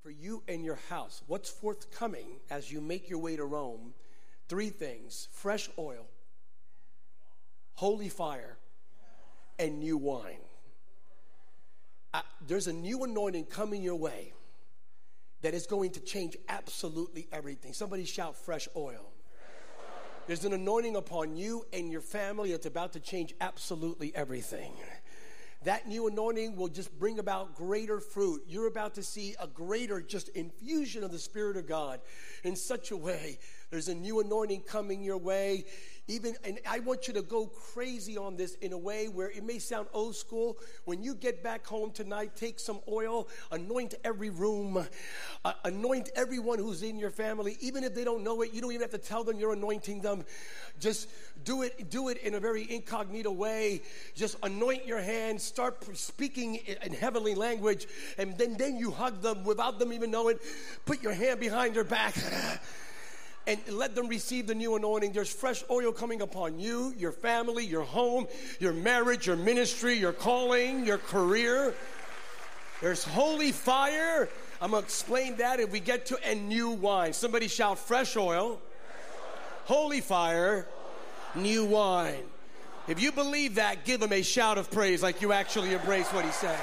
for you and your house, what's forthcoming as you make your way to Rome? 3 things: fresh oil, holy fire, and new wine. There's a new anointing coming your way that is going to change absolutely everything. Somebody shout fresh oil. There's an anointing upon you and your family that's about to change absolutely everything. That new anointing will just bring about greater fruit. You're about to see a greater just infusion of the Spirit of God in such a way. There's a new anointing coming your way. And I want you to go crazy on this in a way where it may sound old school. When you get back home tonight, take some oil, anoint every room, anoint everyone who's in your family. Even if they don't know it, you don't even have to tell them you're anointing them. Just do it in a very incognito way. Just anoint your hands, start speaking in heavenly language, and then you hug them without them even knowing. Put your hand behind their back. And let them receive the new anointing. There's fresh oil coming upon you, your family, your home, your marriage, your ministry, your calling, your career. There's holy fire. I'm going to explain that if we get to, and new wine. Somebody shout fresh oil, holy fire, new wine. If you believe that, give him a shout of praise like you actually embrace what he's saying.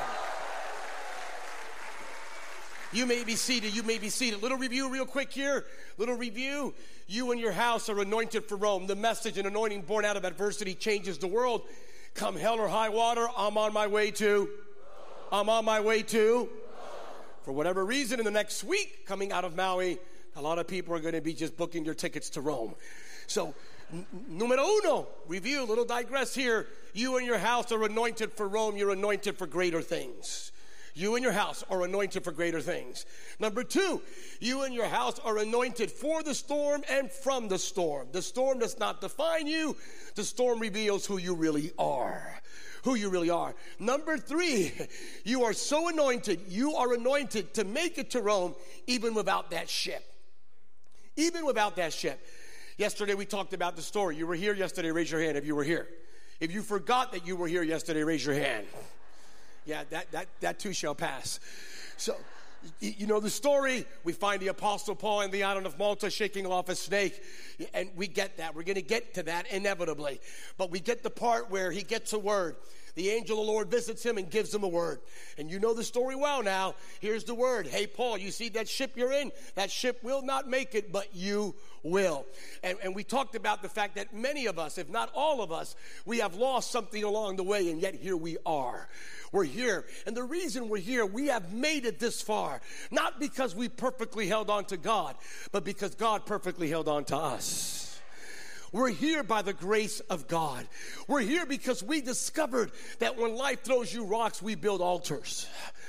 You may be seated. You may be seated. Little review real quick here. Little review. You and your house are anointed for Rome. The message and anointing born out of adversity changes the world. Come hell or high water, I'm on my way to. I'm on my way to. For whatever reason, in the next week, coming out of Maui, a lot of people are going to be just booking their tickets to Rome. So, numero uno, review, little digress here. You and your house are anointed for Rome. You're anointed for greater things. You and your house are anointed for greater things. Number 2, you and your house are anointed for the storm and from the storm. The storm does not define you. The storm reveals who you really are. Who you really are. Number 3, you are so anointed. You are anointed to make it to Rome even without that ship. Even without that ship. Yesterday we talked about the story. You were here yesterday, raise your hand if you were here. If you forgot that you were here yesterday, raise your hand. Yeah, that too shall pass. So, you know the story. We find the Apostle Paul in the island of Malta shaking off a snake. And we get that. We're going to get to that inevitably. But we get the part where he gets a word. The angel of the Lord visits him and gives him a word. And you know the story well now. Here's the word. Hey, Paul, you see that ship you're in? That ship will not make it, but you will. And we talked about the fact that many of us, if not all of us, we have lost something along the way, and yet here we are. We're here. And the reason we're here, we have made it this far, not because we perfectly held on to God, but because God perfectly held on to us. We're here by the grace of God. We're here because we discovered that when life throws you rocks, we build altars.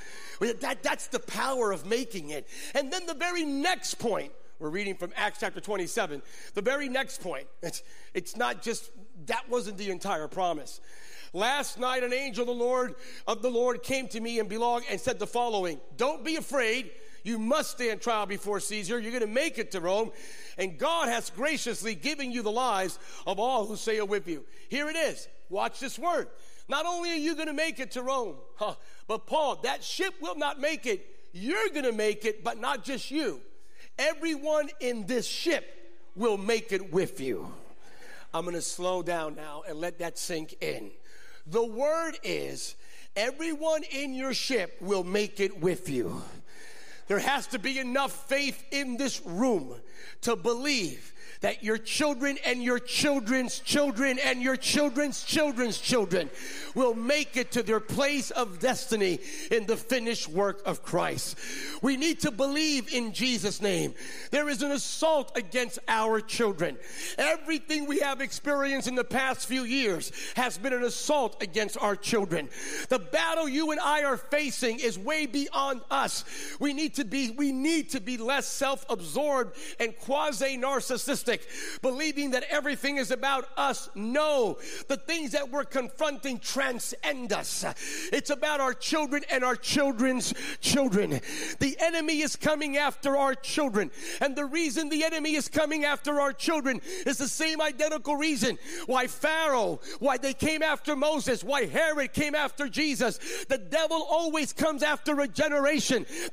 That's the power of making it. And then the very next point, we're reading from Acts chapter 27. The very next point, it's not just, that wasn't the entire promise. Last night, an angel of the Lord came to me and belonged and said the following: don't be afraid. You must stand trial before Caesar. You're going to make it to Rome. And God has graciously given you the lives of all who sail with you. Here it is. Watch this word. Not only are you going to make it to Rome, but Paul, that ship will not make it. You're going to make it, but not just you. Everyone in this ship will make it with you. I'm going to slow down now and let that sink in. The word is, everyone in your ship will make it with you. There has to be enough faith in this room to believe that your children and your children's children and your children's children's children will make it to their place of destiny in the finished work of Christ. We need to believe in Jesus' name. There is an assault against our children. Everything we have experienced in the past few years has been an assault against our children. The battle you and I are facing is way beyond us. We need to be less self-absorbed and quasi-narcissistic, believing that everything is about us. No, the things that we're confronting transcend us. It's about our children and our children's children. The enemy is coming after our children, and the reason the enemy is coming after our children is the same identical reason why Pharaoh, why they came after Moses, why Herod came after Jesus. The devil always comes after a generation that is anointed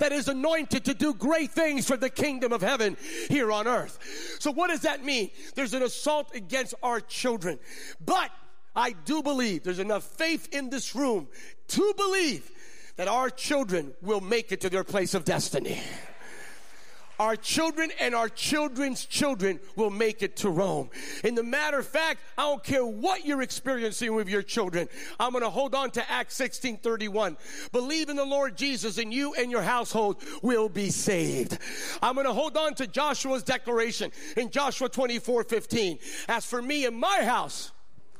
anointed to do great things for the kingdom of heaven here on earth. So what does that mean? There's an assault against our children. But I do believe there's enough faith in this room to believe that our children will make it to their place of destiny. Our children and our children's children will make it to Rome. In the matter of fact, I don't care what you're experiencing with your children. I'm going to hold on to Acts 16:31. Believe in the Lord Jesus and you and your household will be saved. I'm going to hold on to Joshua's declaration in Joshua 24:15. As for me and my house,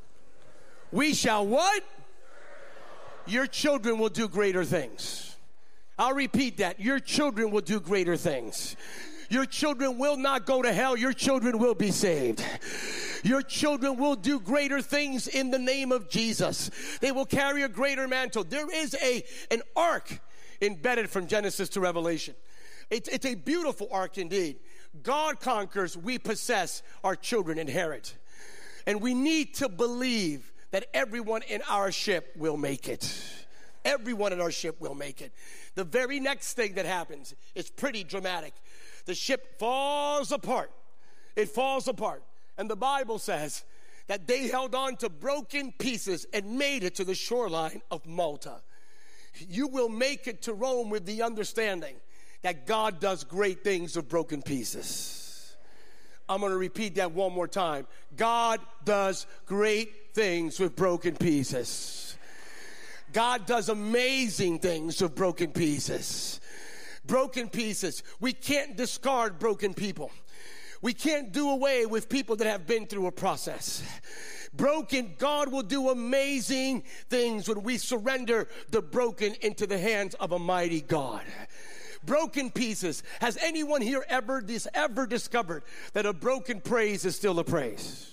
we shall what? Your children will do greater things. I'll repeat that. Your children will do greater things. Your children will not go to hell. Your children will be saved. Your children will do greater things in the name of Jesus. They will carry a greater mantle. There is an ark embedded from Genesis to Revelation. It's a beautiful ark indeed. God conquers, we possess, our children inherit. And we need to believe that everyone in our ship will make it. Everyone in our ship will make it. The very next thing that happens is pretty dramatic. The ship falls apart. It falls apart. And the Bible says that they held on to broken pieces and made it to the shoreline of Malta. You will make it to Rome with the understanding that God does great things with broken pieces. I'm going to repeat that one more time. God does great things with broken pieces. God does amazing things with broken pieces. Broken pieces. We can't discard broken people. We can't do away with people that have been through a process. Broken, God will do amazing things when we surrender the broken into the hands of a mighty God. Broken pieces. Has anyone here ever discovered that a broken praise is still a praise?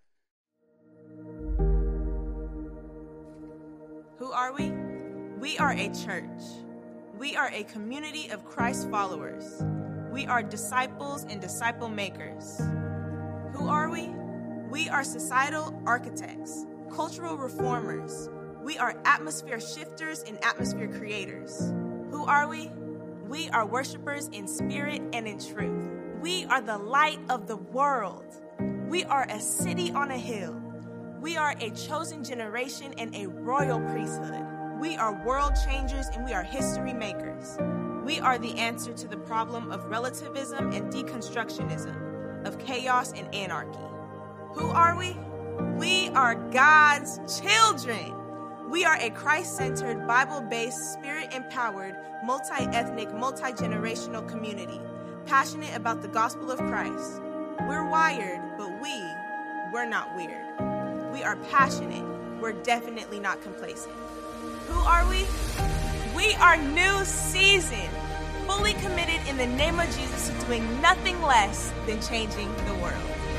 Who are we? We are a church. We are a community of Christ followers. We are disciples and disciple makers. Who are we? We are societal architects, cultural reformers. We are atmosphere shifters and atmosphere creators. Who are we? We are worshipers in spirit and in truth. We are the light of the world. We are a city on a hill. We are a chosen generation and a royal priesthood. We are world changers and we are history makers. We are the answer to the problem of relativism and deconstructionism, of chaos and anarchy. Who are we? We are God's children. We are a Christ-centered, Bible-based, spirit-empowered, multi-ethnic, multi-generational community, passionate about the gospel of Christ. We're wired, but we're not weird. We are passionate. We're definitely not complacent. Who are we? We are new season, fully committed in the name of Jesus to doing nothing less than changing the world.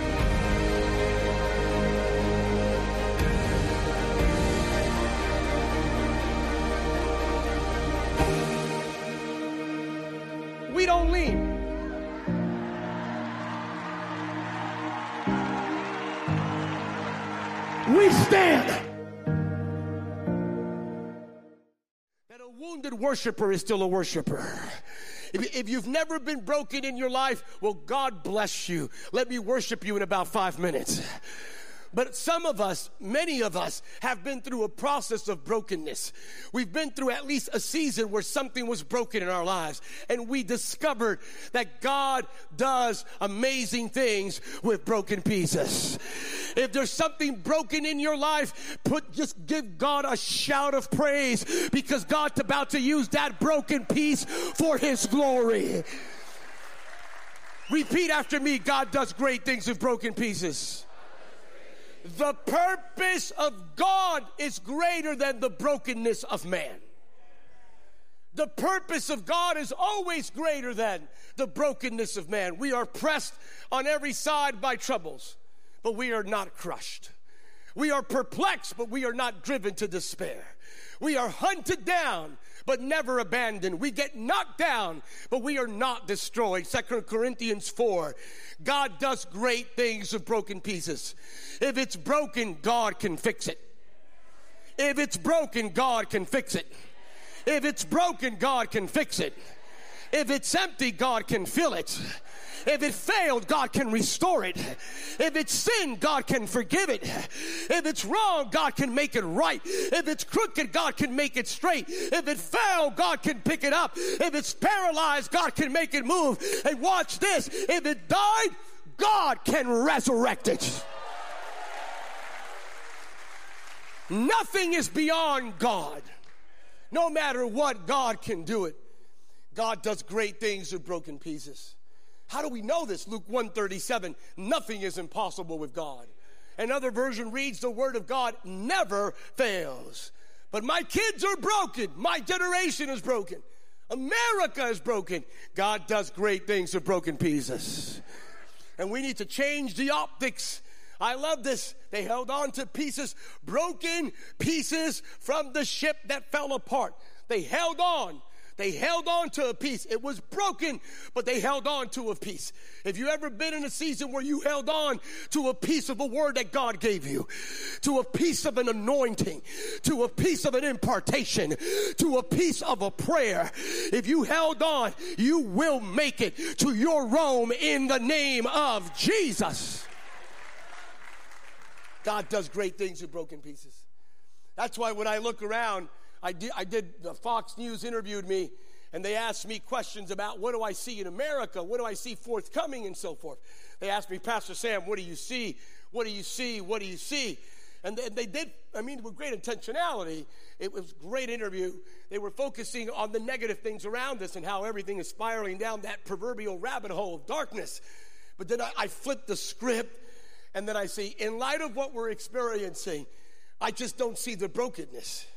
We don't lean. We stand. That a wounded worshiper is still a worshiper. If you've never been broken in your life, well, God bless you. Let me worship you in about 5 minutes. But some of us, many of us, have been through a process of brokenness. We've been through at least a season where something was broken in our lives. And we discovered that God does amazing things with broken pieces. If there's something broken in your life, just give God a shout of praise, because God's about to use that broken piece for His glory. Repeat after me. God does great things with broken pieces. The purpose of God is greater than the brokenness of man. The purpose of God is always greater than the brokenness of man. We are pressed on every side by troubles, but we are not crushed. We are perplexed, but we are not driven to despair. We are hunted down, but never abandoned. We get knocked down, but we are not destroyed. 2 Corinthians 4. God does great things with broken pieces. If it's broken, God can fix it. If it's broken, God can fix it. If it's broken, God can fix it. If it's empty, God can fill it. If it failed, God can restore it. If it's sin, God can forgive it. If it's wrong, God can make it right. If it's crooked, God can make it straight. If it fell, God can pick it up. If it's paralyzed, God can make it move. And watch this. If it died, God can resurrect it. Nothing is beyond God. No matter what, God can do it. God does great things with broken pieces. How do we know this? Luke 1:37, nothing is impossible with God. Another version reads, the word of God never fails. But my kids are broken. My generation is broken. America is broken. God does great things with broken pieces. And we need to change the optics. I love this. They held on to pieces, broken pieces from the ship that fell apart. They held on. They held on to a piece. It was broken, but they held on to a piece. If you ever been in a season where you held on to a piece of a word that God gave you, to a piece of an anointing, to a piece of an impartation, to a piece of a prayer, if you held on, you will make it to your Rome in the name of Jesus. God does great things with broken pieces. That's why when I look around, the Fox News interviewed me, and they asked me questions about what do I see in America, what do I see forthcoming, and so forth. They asked me, Pastor Sam, what do you see? What do you see? What do you see? And they did, with great intentionality. It was a great interview. They were focusing on the negative things around us and how everything is spiraling down that proverbial rabbit hole of darkness. But then I flipped the script, and then I see, in light of what we're experiencing, I just don't see the brokenness.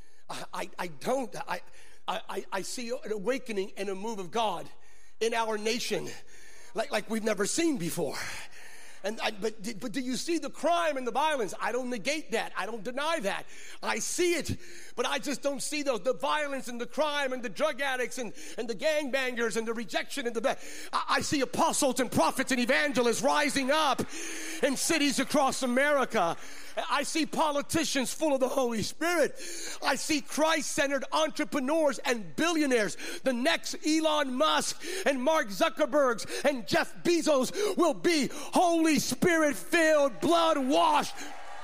I see an awakening and a move of God in our nation like we've never seen before. But do you see the crime and the violence? I don't negate that. I don't deny that. I see it. But I just don't see the violence and the crime and the drug addicts and the gangbangers and the rejection and I see apostles and prophets and evangelists rising up in cities across America. I see politicians full of the Holy Spirit. I see Christ-centered entrepreneurs and billionaires. The next Elon Musk and Mark Zuckerbergs and Jeff Bezos will be Holy Spirit-filled, blood-washed.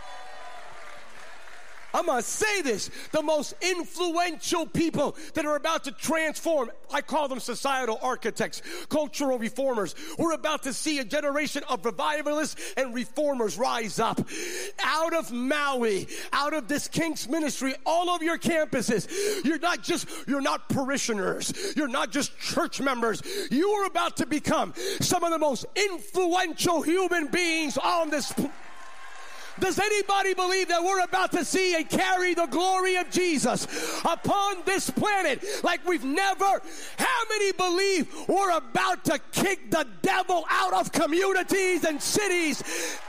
I'm going to say this. The most influential people that are about to transform, I call them societal architects, cultural reformers. We're about to see a generation of revivalists and reformers rise up. Out of Maui, out of this King's ministry, all of your campuses, you're not parishioners. You're not just church members. You are about to become some of the most influential human beings on this planet. Does anybody believe that we're about to see and carry the glory of Jesus upon this planet like we've never? How many believe we're about to kick the devil out of communities and cities?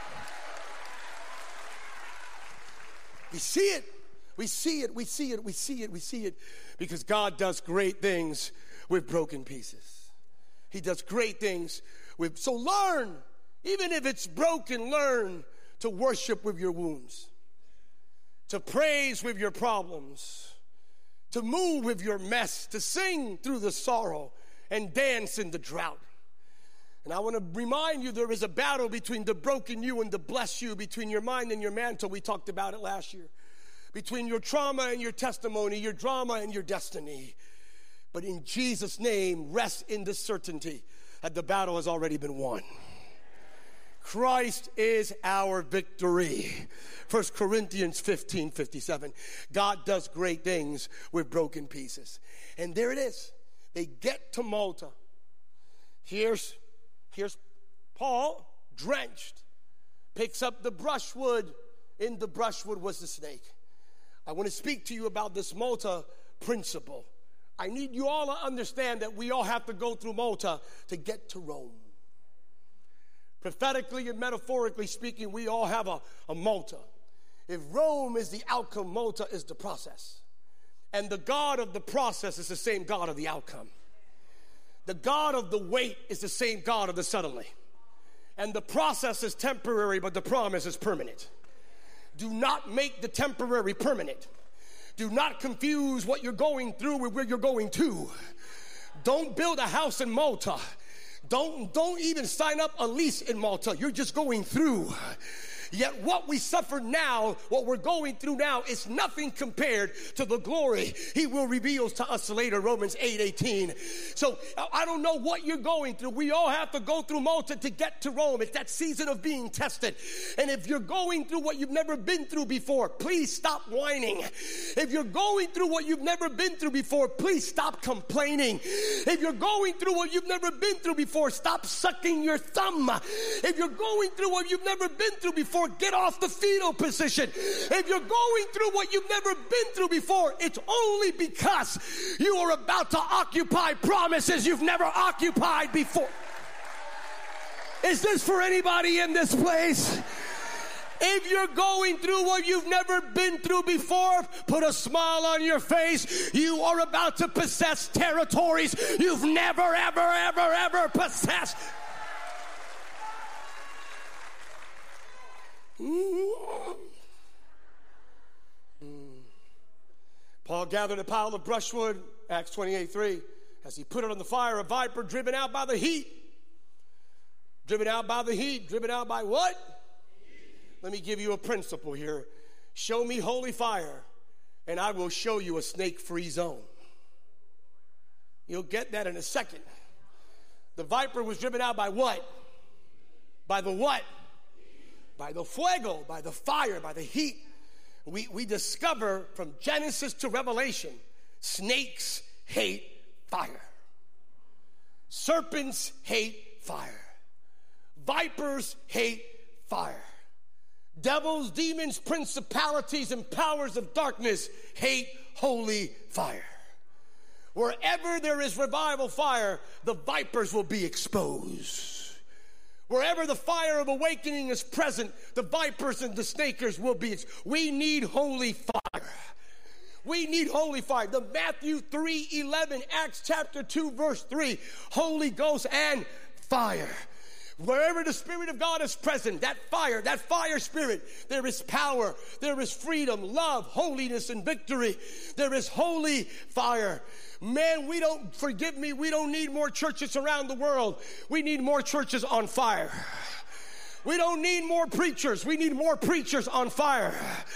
We see it. We see it. We see it. We see it. We see it. Because God does great things with broken pieces. He does great things with. So learn, even if it's broken, learn to worship with your wounds, to praise with your problems, to move with your mess, to sing through the sorrow and dance in the drought. And I want to remind you there is a battle between the broken you and the blessed you, between your mind and your mantle. We talked about it last year. Between your trauma and your testimony, your drama and your destiny. But in Jesus' name, rest in the certainty that the battle has already been won. Christ is our victory. 1 Corinthians 15:57. God does great things with broken pieces. And there it is. They get to Malta. Here's Paul, drenched, picks up the brushwood. In the brushwood was the snake. I want to speak to you about this Malta principle. I need you all to understand that we all have to go through Malta to get to Rome. Prophetically and metaphorically speaking, we all have a Malta. If Rome is the outcome, Malta is the process. And the God of the process is the same God of the outcome. The God of the wait is the same God of the suddenly. And the process is temporary, but the promise is permanent. Do not make the temporary permanent. Do not confuse what you're going through with where you're going to. Don't build a house in Malta. Don't even sign up a lease in Malta. You're just going through. Yet what we suffer now, what we're going through now, is nothing compared to the glory he will reveal to us later, Romans 8:18. So I don't know what you're going through. We all have to go through Malta to get to Rome. It's that season of being tested. And if you're going through what you've never been through before, please stop whining. If you're going through what you've never been through before, please stop complaining. If you're going through what you've never been through before, stop sucking your thumb. If you're going through what you've never been through before, get off the fetal position. If you're going through what you've never been through before, it's only because you are about to occupy promises you've never occupied before. Is this for anybody in this place? If you're going through what you've never been through before, put a smile on your face. You are about to possess territories you've never, ever, ever, ever possessed. Paul gathered a pile of brushwood, Acts 28:3. As he put it on the fire, a viper driven out by the heat. Driven out by the heat. Driven out by what? Let me give you a principle here. Show me holy fire, and I will show you a snake-free zone. You'll get that in a second. The viper was driven out by what? By the what? By the fuego, by the fire, by the heat. We discover from Genesis to Revelation, snakes hate fire. Serpents hate fire. Vipers hate fire. Devils, demons, principalities, and powers of darkness hate holy fire. Wherever there is revival fire, the vipers will be exposed. Wherever the fire of awakening is present, the vipers and the snakers will be. We need holy fire. We need holy fire. The Matthew 3:11, Acts chapter 2, verse 3, Holy Ghost and fire. Wherever the Spirit of God is present, that fire spirit, there is power, there is freedom, love, holiness, and victory. There is holy fire. Man, we don't need more churches around the world. We need more churches on fire. We don't need more preachers. We need more preachers on fire.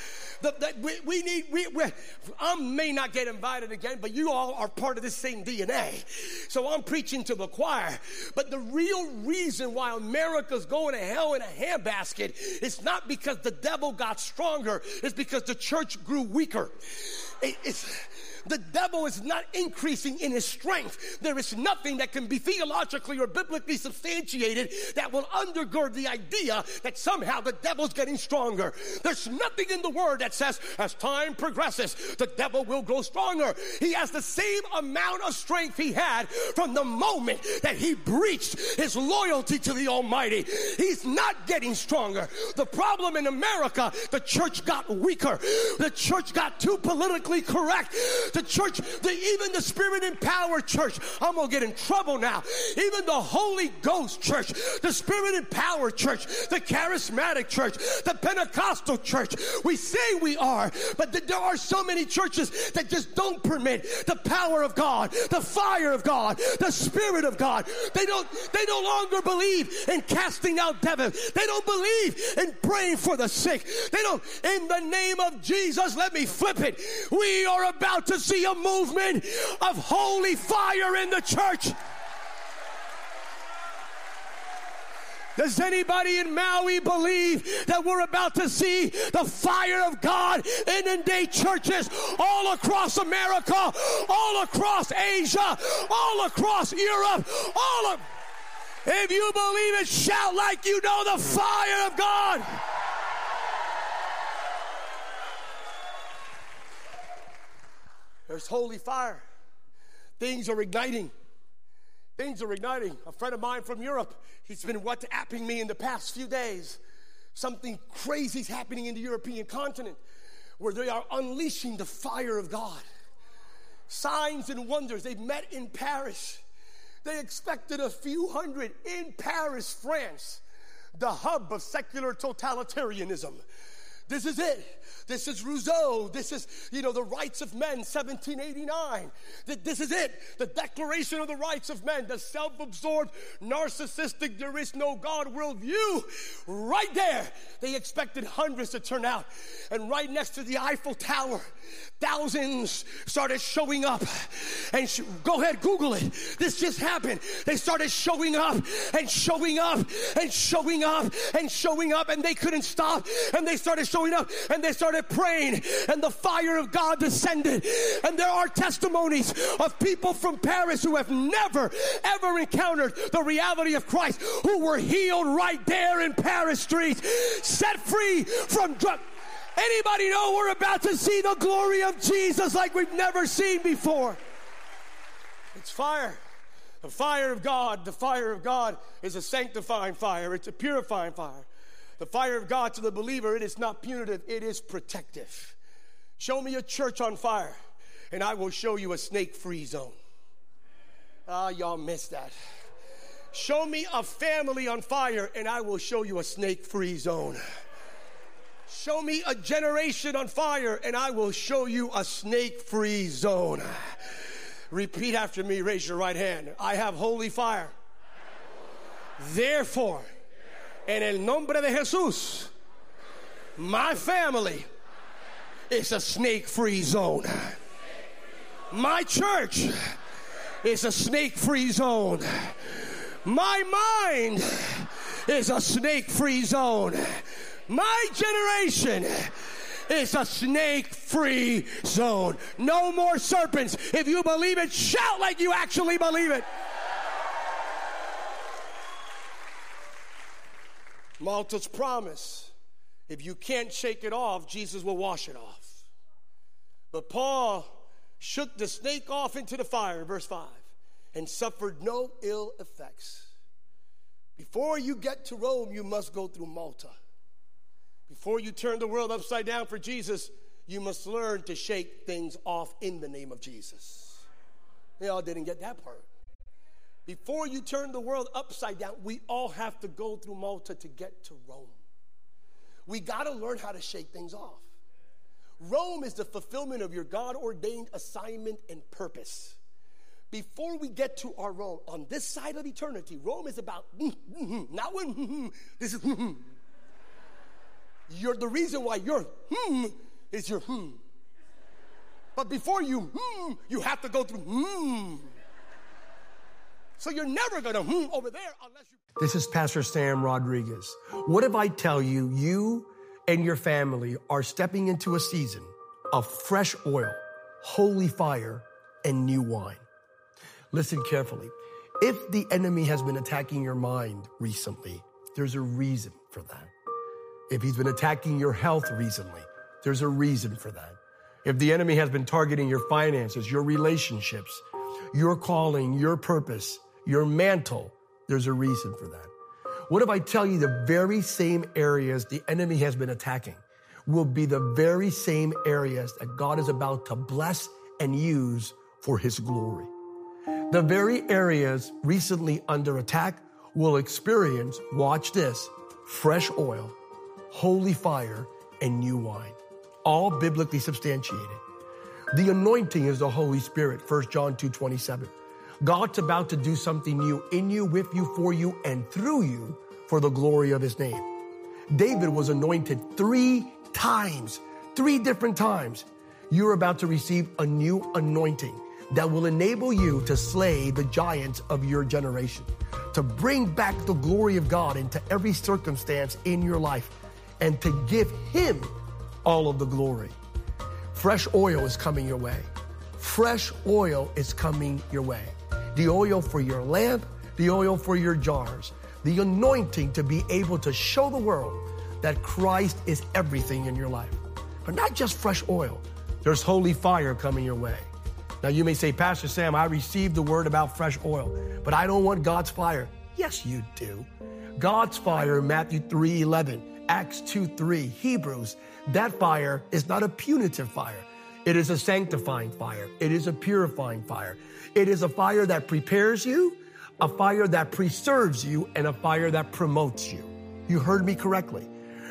I may not get invited again, but you all are part of this same DNA. So I'm preaching to the choir. But the real reason why America's going to hell in a handbasket is not because the devil got stronger. It's because the church grew weaker. The devil is not increasing in his strength. There is nothing that can be theologically or biblically substantiated that will undergird the idea that somehow the devil's getting stronger. There's nothing in the word that says as time progresses, the devil will grow stronger. He has the same amount of strength he had from the moment that he breached his loyalty to the Almighty. He's not getting stronger. The problem in America, the church got weaker. The church got too politically correct. The church, even the Spirit-empowered church, I'm going to get in trouble now. Even the Holy Ghost church, the Spirit-empowered church, the charismatic church, the Pentecostal church. We say we are, but there are so many churches that just don't permit the power of God, the fire of God, the Spirit of God. They no longer believe in casting out devils. They don't believe in praying for the sick. They don't. In the name of Jesus, let me flip it. We are about to see a movement of holy fire in the church. Does anybody in Maui believe that we're about to see the fire of God inundate churches all across America, all across Asia, all across Europe, if you believe it, shout like you know the fire of God. There's holy fire. Things are igniting. Things are igniting. A friend of mine from Europe, he's been WhatsApping me in the past few days. Something crazy is happening in the European continent where they are unleashing the fire of God. Signs and wonders. They've met in Paris. They expected a few hundred in Paris, France, the hub of secular totalitarianism. This is it. This is Rousseau. This is, the Rights of Men, 1789. This is it. The Declaration of the Rights of Men, the self-absorbed, narcissistic, there is no God worldview. Right there, they expected hundreds to turn out. And right next to the Eiffel Tower, thousands started showing up. And go ahead, Google it. This just happened. They started showing up and showing up and showing up and showing up, and they couldn't stop. And they started showing up, and they started praying, and the fire of God descended. And there are testimonies of people from Paris who have never, ever encountered the reality of Christ, who were healed right there in Paris streets, set free from drug. Anybody know we're about to see the glory of Jesus like we've never seen before? It's fire. The fire of God. The fire of God is a sanctifying fire. It's a purifying fire. The fire of God to the believer, it is not punitive, it is protective. Show me a church on fire, and I will show you a snake-free zone. Y'all missed that. Show me a family on fire, and I will show you a snake-free zone. Show me a generation on fire, and I will show you a snake-free zone. Repeat after me, raise your right hand. I have holy fire. Therefore, en el nombre de Jesús, my family is a snake-free zone. My church is a snake-free zone. My mind is a snake-free zone. My generation is a snake-free zone. No more serpents. If you believe it, shout like you actually believe it. Malta's promise, if you can't shake it off, Jesus will wash it off. But Paul shook the snake off into the fire, verse 5, and suffered no ill effects. Before you get to Rome, you must go through Malta. Before you turn the world upside down for Jesus, you must learn to shake things off in the name of Jesus. Y'all didn't get that part. Before you turn the world upside down, we all have to go through Malta to get to Rome. We got to learn how to shake things off. Rome is the fulfillment of your God-ordained assignment and purpose. Before we get to our Rome, on this side of eternity, Rome is about, not when, this is, you're the reason why your is your But before you have to go through So you're never going to over there unless you... This is Pastor Sam Rodriguez. What if I tell you, you and your family are stepping into a season of fresh oil, holy fire, and new wine? Listen carefully. If the enemy has been attacking your mind recently, there's a reason for that. If he's been attacking your health recently, there's a reason for that. If the enemy has been targeting your finances, your relationships, your calling, your purpose, your mantle, there's a reason for that. What if I tell you the very same areas the enemy has been attacking will be the very same areas that God is about to bless and use for his glory? The very areas recently under attack will experience, watch this, fresh oil, holy fire, and new wine, all biblically substantiated. The anointing is the Holy Spirit, 1 John 2:27. God's about to do something new in you, with you, for you, and through you for the glory of his name. David was anointed 3 times, 3 different times. You're about to receive a new anointing that will enable you to slay the giants of your generation, to bring back the glory of God into every circumstance in your life, and to give him all of the glory. Fresh oil is coming your way. Fresh oil is coming your way. The oil for your lamp, the oil for your jars, the anointing to be able to show the world that Christ is everything in your life. But not just fresh oil. There's holy fire coming your way. Now you may say, Pastor Sam, I received the word about fresh oil, but I don't want God's fire. Yes, you do. God's fire, Matthew 3:11, Acts 2:3, Hebrews, that fire is not a punitive fire. It is a sanctifying fire. It is a purifying fire. It is a fire that prepares you, a fire that preserves you, and a fire that promotes you. You heard me correctly.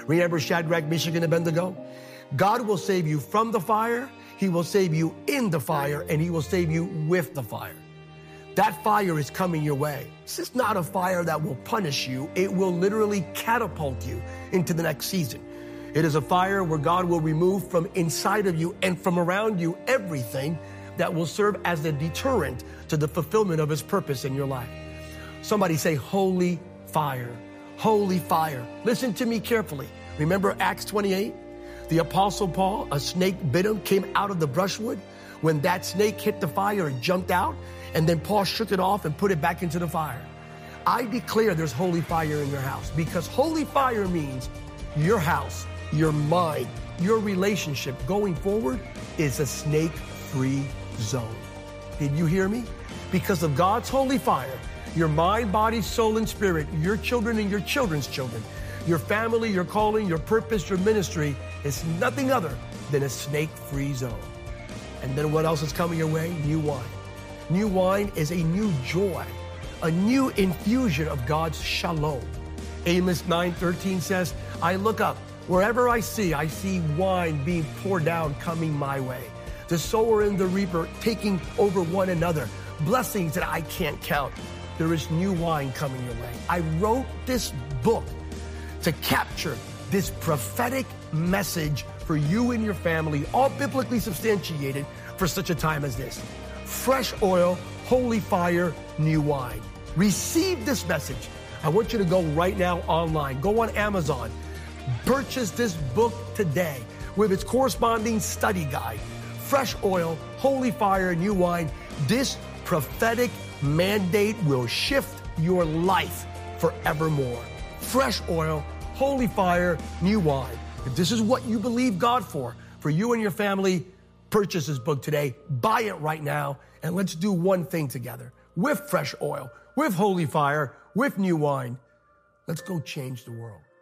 Remember Shadrach, Meshach, and Abednego? God will save you from the fire. He will save you in the fire, and he will save you with the fire. That fire is coming your way. This is not a fire that will punish you. It will literally catapult you into the next season. It is a fire where God will remove from inside of you and from around you everything that will serve as a deterrent to the fulfillment of his purpose in your life. Somebody say, holy fire, holy fire. Listen to me carefully. Remember Acts 28? The Apostle Paul, a snake bit him, came out of the brushwood. When that snake hit the fire, it jumped out, and then Paul shook it off and put it back into the fire. I declare there's holy fire in your house, because holy fire means your house, your mind, your relationship going forward is a snake-free zone. Did you hear me? Because of God's holy fire, your mind, body, soul, and spirit, your children and your children's children, your family, your calling, your purpose, your ministry is nothing other than a snake-free zone. And then what else is coming your way? New wine. New wine is a new joy, a new infusion of God's shalom. Amos 9:13 says, I look up, wherever I see wine being poured down coming my way. The sower and the reaper taking over one another, blessings that I can't count. There is new wine coming your way. I wrote this book to capture this prophetic message for you and your family, all biblically substantiated for such a time as this. Fresh oil, holy fire, new wine. Receive this message. I want you to go right now online. Go on Amazon. Purchase this book today with its corresponding study guide. Fresh oil, holy fire, new wine. This prophetic mandate will shift your life forevermore. Fresh oil, holy fire, new wine. If this is what you believe God for you and your family, purchase this book today. Buy it right now, and let's do one thing together. With fresh oil, with holy fire, with new wine, let's go change the world.